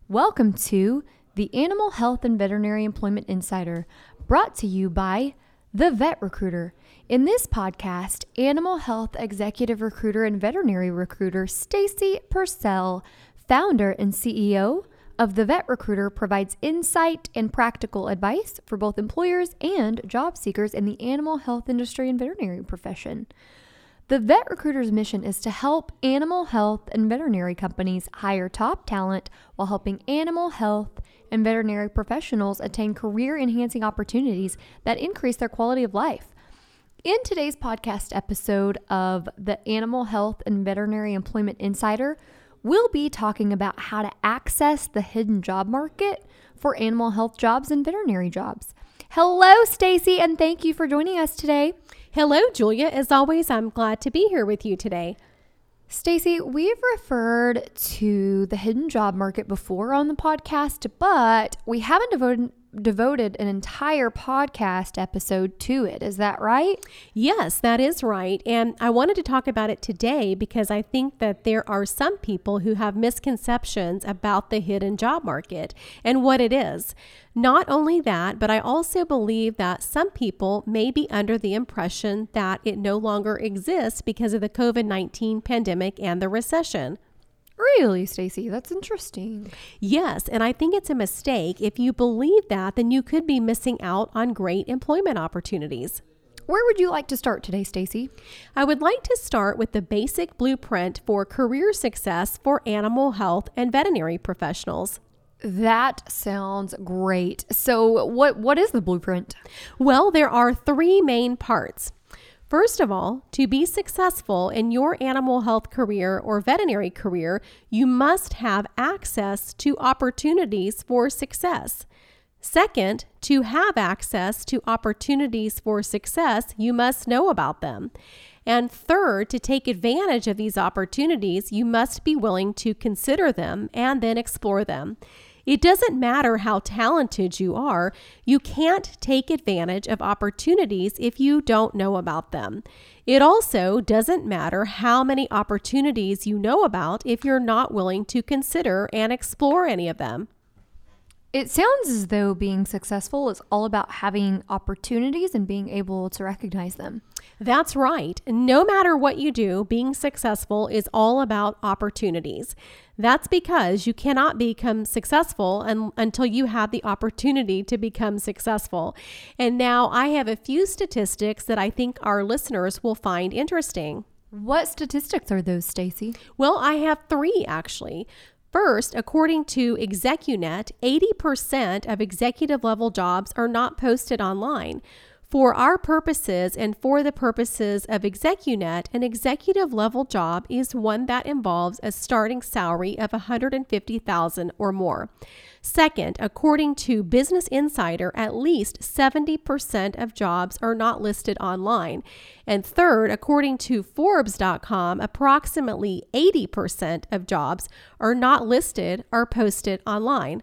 Welcome to the Animal Health and Veterinary Employment Insider, brought to you by The Vet Recruiter. In this podcast, animal health executive recruiter and veterinary recruiter Stacy Purcell, founder and CEO of The Vet Recruiter, provides insight and practical advice for both employers and job seekers in the animal health industry and veterinary profession. The Vet Recruiter's mission is to help animal health and veterinary companies hire top talent while helping animal health and veterinary professionals attain career-enhancing opportunities that increase their quality of life. In today's podcast episode of the Animal Health and Veterinary Employment Insider, we'll be talking about how to access the hidden job market for animal health jobs and veterinary jobs. Hello, Stacy, and thank you for joining us today. Hello, Julia. As always, I'm glad to be here with you today. Stacy, we've referred to the hidden job market before on the podcast, but we haven't devoted an entire podcast episode to it. Is that right? Yes, that is right. And I wanted to talk about it today because I think that there are some people who have misconceptions about the hidden job market and what it is. Not only that, but I also believe that some people may be under the impression that it no longer exists because of the COVID-19 pandemic and the recession. Really, Stacy? That's interesting. Yes, and I think it's a mistake. If you believe that, then you could be missing out on great employment opportunities. Where would you like to start today, Stacy? I would like to start with the basic blueprint for career success for animal health and veterinary professionals. That sounds great. So what is the blueprint? Well, there are three main parts. First of all, to be successful in your animal health career or veterinary career, you must have access to opportunities for success. Second, to have access to opportunities for success, you must know about them. And third, to take advantage of these opportunities, you must be willing to consider them and then explore them. It doesn't matter how talented you are, you can't take advantage of opportunities if you don't know about them. It also doesn't matter how many opportunities you know about if you're not willing to consider and explore any of them. It sounds as though being successful is all about having opportunities and being able to recognize them. That's right. No matter what you do, being successful is all about opportunities. That's because you cannot become successful until you have the opportunity to become successful. And now I have a few statistics that I think our listeners will find interesting. What statistics are those, Stacy? Well, I have three actually. First, according to ExecuNet, 80% of executive level jobs are not posted online. For our purposes and for the purposes of ExecuNet, an executive level job is one that involves a starting salary of $150,000 or more. Second, according to Business Insider, at least 70% of jobs are not listed online. And third, according to Forbes.com, approximately 80% of jobs are not listed or posted online.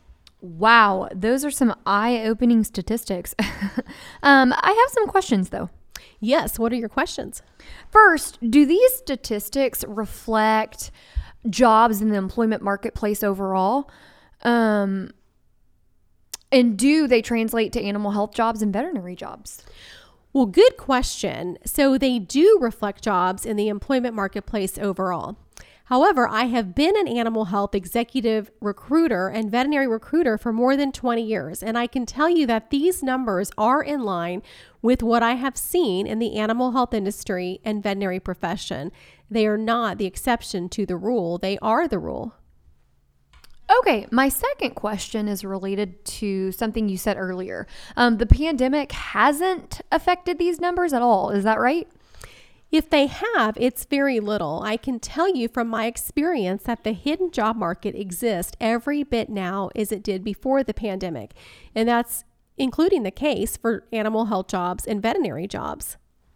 Wow, those are some eye-opening statistics. I have some questions, though. Yes, what are your questions? First, do these statistics reflect jobs in the employment marketplace overall? And do they translate to animal health jobs and veterinary jobs? Well, good question. So they do reflect jobs in the employment marketplace overall. However, I have been an animal health executive recruiter and veterinary recruiter for more than 20 years, and I can tell you that these numbers are in line with what I have seen in the animal health industry and veterinary profession. They are not the exception to the rule. They are the rule. Okay, my second question is related to something you said earlier. The pandemic hasn't affected these numbers at all. Is that right? If they have, it's very little. I can tell you from my experience that the hidden job market exists every bit now as it did before the pandemic. And that's including the case for animal health jobs and veterinary jobs.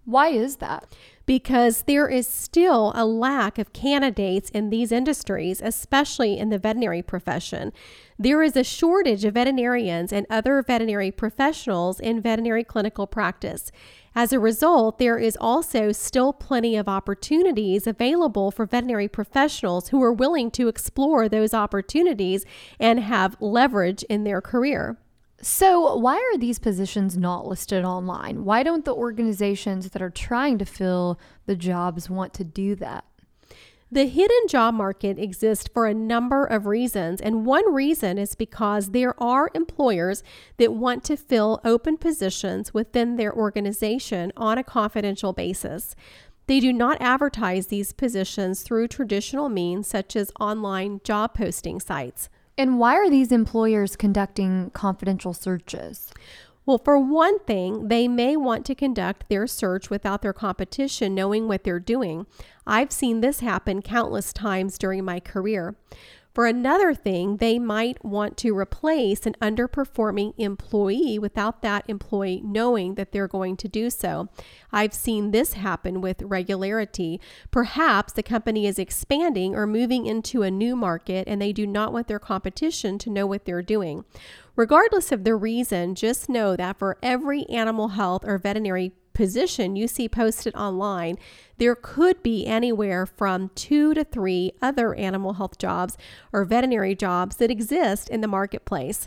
Why is that? Because there is still a lack of candidates in these industries, especially in the veterinary profession. There is a shortage of veterinarians and other veterinary professionals in veterinary clinical practice. As a result, there is also still plenty of opportunities available for veterinary professionals who are willing to explore those opportunities and have leverage in their career. So why are these positions not listed online? Why don't the organizations that are trying to fill the jobs want to do that? The hidden job market exists for a number of reasons, and one reason is because there are employers that want to fill open positions within their organization on a confidential basis. They do not advertise these positions through traditional means such as online job posting sites. And why are these employers conducting confidential searches? Well, for one thing, they may want to conduct their search without their competition knowing what they're doing. I've seen this happen countless times during my career. For another thing, they might want to replace an underperforming employee without that employee knowing that they're going to do so. I've seen this happen with regularity. Perhaps the company is expanding or moving into a new market and they do not want their competition to know what they're doing. Regardless of the reason, just know that for every animal health or veterinary position you see posted online, there could be anywhere from 2 to 3 other animal health jobs or veterinary jobs that exist in the marketplace.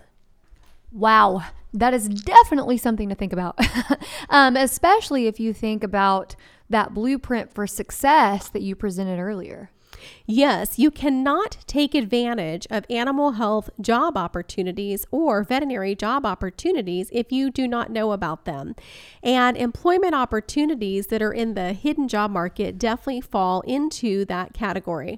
Wow, that is definitely something to think about, especially if you think about that blueprint for success that you presented earlier. Yes, you cannot take advantage of animal health job opportunities or veterinary job opportunities if you do not know about them. And employment opportunities that are in the hidden job market definitely fall into that category.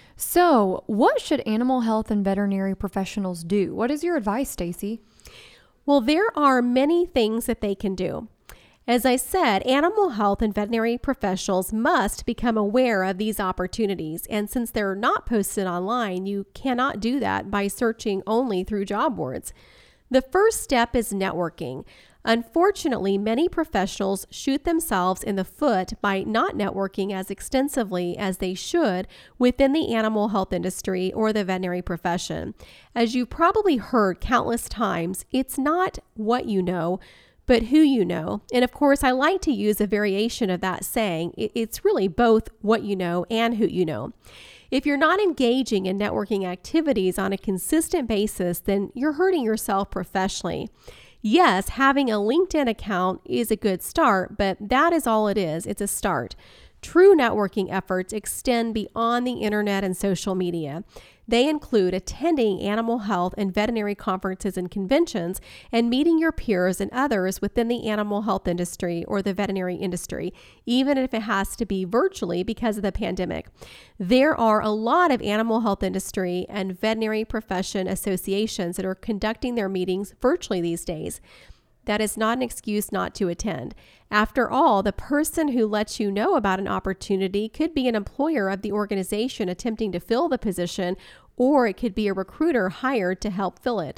So, what should animal health and veterinary professionals do? What is your advice, Stacy? Well, there are many things that they can do. As I said, animal health and veterinary professionals must become aware of these opportunities. And since they're not posted online, you cannot do that by searching only through job boards. The first step is networking. Unfortunately, many professionals shoot themselves in the foot by not networking as extensively as they should within the animal health industry or the veterinary profession. As you've probably heard countless times, it's not what you know, but who you know. And of course, I like to use a variation of that saying. It's really both what you know and who you know. If you're not engaging in networking activities on a consistent basis, then you're hurting yourself professionally. Yes, having a LinkedIn account is a good start, but that is all it is. It's a start. True networking efforts extend beyond the internet and social media. They include attending animal health and veterinary conferences and conventions and meeting your peers and others within the animal health industry or the veterinary industry, even if it has to be virtually because of the pandemic. There are a lot of animal health industry and veterinary profession associations that are conducting their meetings virtually these days. That is not an excuse not to attend. After all, the person who lets you know about an opportunity could be an employer of the organization attempting to fill the position, or it could be a recruiter hired to help fill it.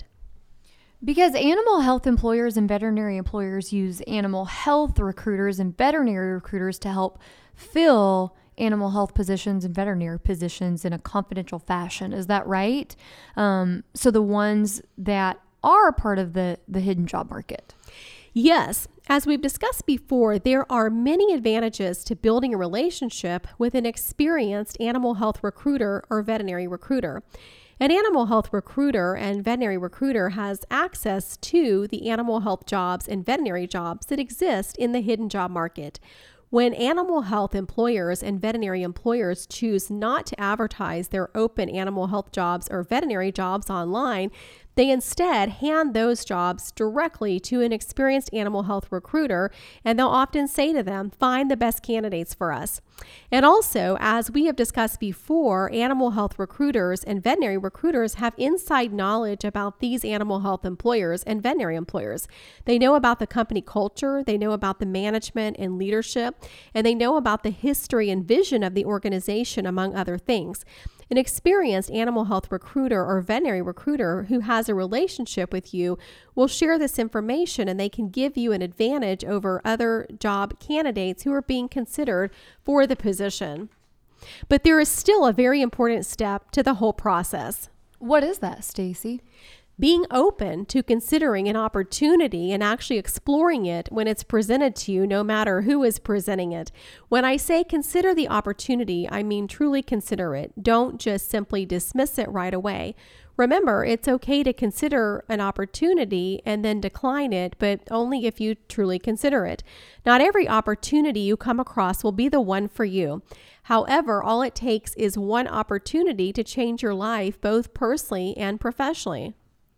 Because animal health employers and veterinary employers use animal health recruiters and veterinary recruiters to help fill animal health positions and veterinary positions in a confidential fashion. Is that right? So the ones that are part of the hidden job market. Yes. As we've discussed before, there are many advantages to building a relationship with an experienced animal health recruiter or veterinary recruiter. An animal health recruiter and veterinary recruiter has access to the animal health jobs and veterinary jobs that exist in the hidden job market. When animal health employers and veterinary employers choose not to advertise their open animal health jobs or veterinary jobs online, they instead hand those jobs directly to an experienced animal health recruiter, and they'll often say to them, find the best candidates for us. And also, as we have discussed before, animal health recruiters and veterinary recruiters have inside knowledge about these animal health employers and veterinary employers. They know about the company culture, they know about the management and leadership, and they know about the history and vision of the organization, among other things. An experienced animal health recruiter or veterinary recruiter who has a relationship with you will share this information, and they can give you an advantage over other job candidates who are being considered for the position. But there is still a very important step to the whole process. What is that, Stacy? Being open to considering an opportunity and actually exploring it when it's presented to you, no matter who is presenting it. When I say consider the opportunity, I mean truly consider it. Don't just simply dismiss it right away. Remember, it's okay to consider an opportunity and then decline it, but only if you truly consider it. Not every opportunity you come across will be the one for you. However, all it takes is one opportunity to change your life, both personally and professionally.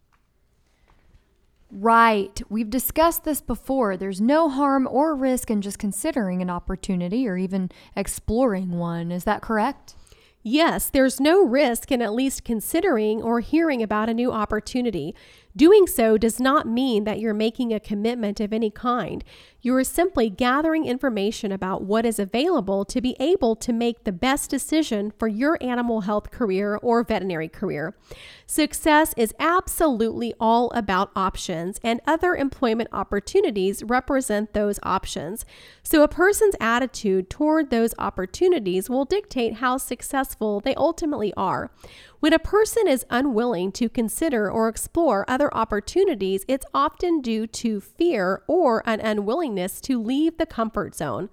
Right. We've discussed this before. There's no harm or risk in just considering an opportunity or even exploring one. Is that correct? Yes, there's no risk in at least considering or hearing about a new opportunity. Doing so does not mean that you're making a commitment of any kind. You are simply gathering information about what is available to be able to make the best decision for your animal health career or veterinary career. Success is absolutely all about options, and other employment opportunities represent those options. So a person's attitude toward those opportunities will dictate how successful they ultimately are. When a person is unwilling to consider or explore other opportunities, it's often due to fear or an unwillingness to leave the comfort zone.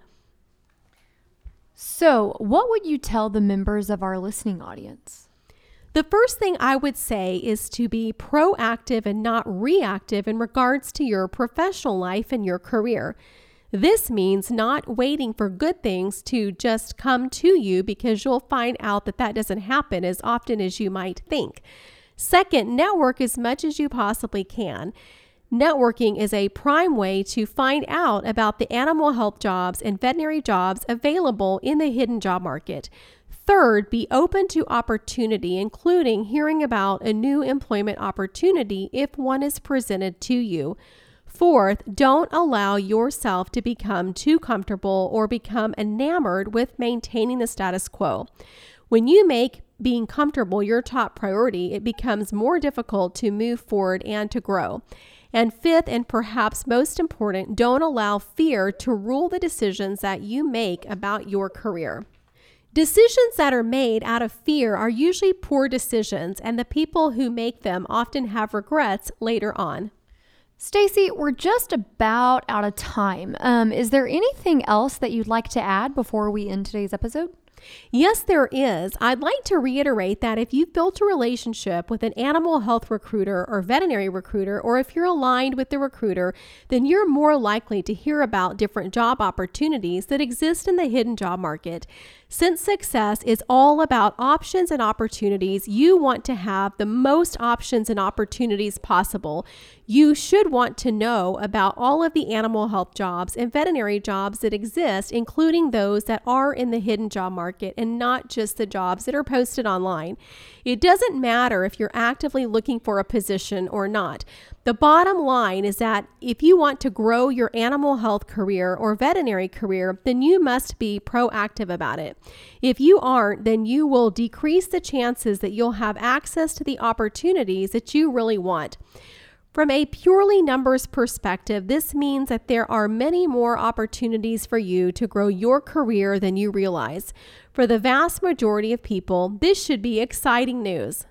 So, what would you tell the members of our listening audience? The first thing I would say is to be proactive and not reactive in regards to your professional life and your career. This means not waiting for good things to just come to you, because you'll find out that that doesn't happen as often as you might think. Second, network as much as you possibly can. Networking is a prime way to find out about the animal health jobs and veterinary jobs available in the hidden job market. Third, be open to opportunity, including hearing about a new employment opportunity if one is presented to you. Fourth, don't allow yourself to become too comfortable or become enamored with maintaining the status quo. When you make being comfortable your top priority, it becomes more difficult to move forward and to grow. And fifth, and perhaps most important, don't allow fear to rule the decisions that you make about your career. Decisions that are made out of fear are usually poor decisions, and the people who make them often have regrets later on. Stacy, we're just about out of time. Is there anything else that you'd like to add before we end today's episode? Yes, there is. I'd like to reiterate that if you've built a relationship with an animal health recruiter or veterinary recruiter, or if you're aligned with the recruiter, then you're more likely to hear about different job opportunities that exist in the hidden job market. Since success is all about options and opportunities, you want to have the most options and opportunities possible. You should want to know about all of the animal health jobs and veterinary jobs that exist, including those that are in the hidden job market and not just the jobs that are posted online. It doesn't matter if you're actively looking for a position or not. The bottom line is that if you want to grow your animal health career or veterinary career, then you must be proactive about it. If you aren't, then you will decrease the chances that you'll have access to the opportunities that you really want. From a purely numbers perspective, this means that there are many more opportunities for you to grow your career than you realize. For the vast majority of people, this should be exciting news.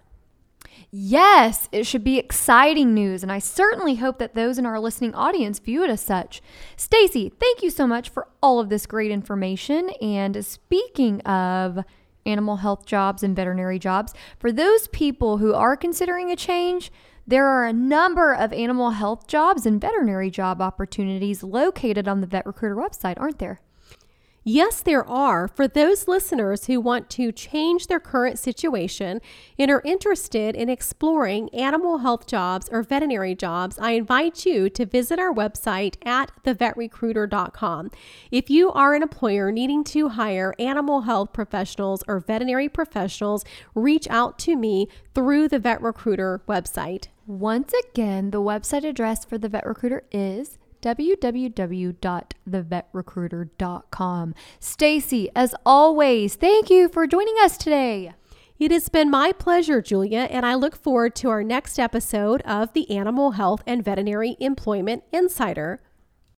Yes, it should be exciting news, and I certainly hope that those in our listening audience view it as such. Stacy, thank you so much for all of this great information. And speaking of animal health jobs and veterinary jobs, for those people who are considering a change, there are a number of animal health jobs and veterinary job opportunities located on the VetRecruiter website, aren't there? Yes, there are. For those listeners who want to change their current situation and are interested in exploring animal health jobs or veterinary jobs, I invite you to visit our website at thevetrecruiter.com. If you are an employer needing to hire animal health professionals or veterinary professionals, reach out to me through the VetRecruiter website. Once again, the website address for the VetRecruiter is www.thevetrecruiter.com. Stacy, as always, thank you for joining us today. It has been my pleasure, Julia, and I look forward to our next episode of the Animal Health and Veterinary Employment Insider.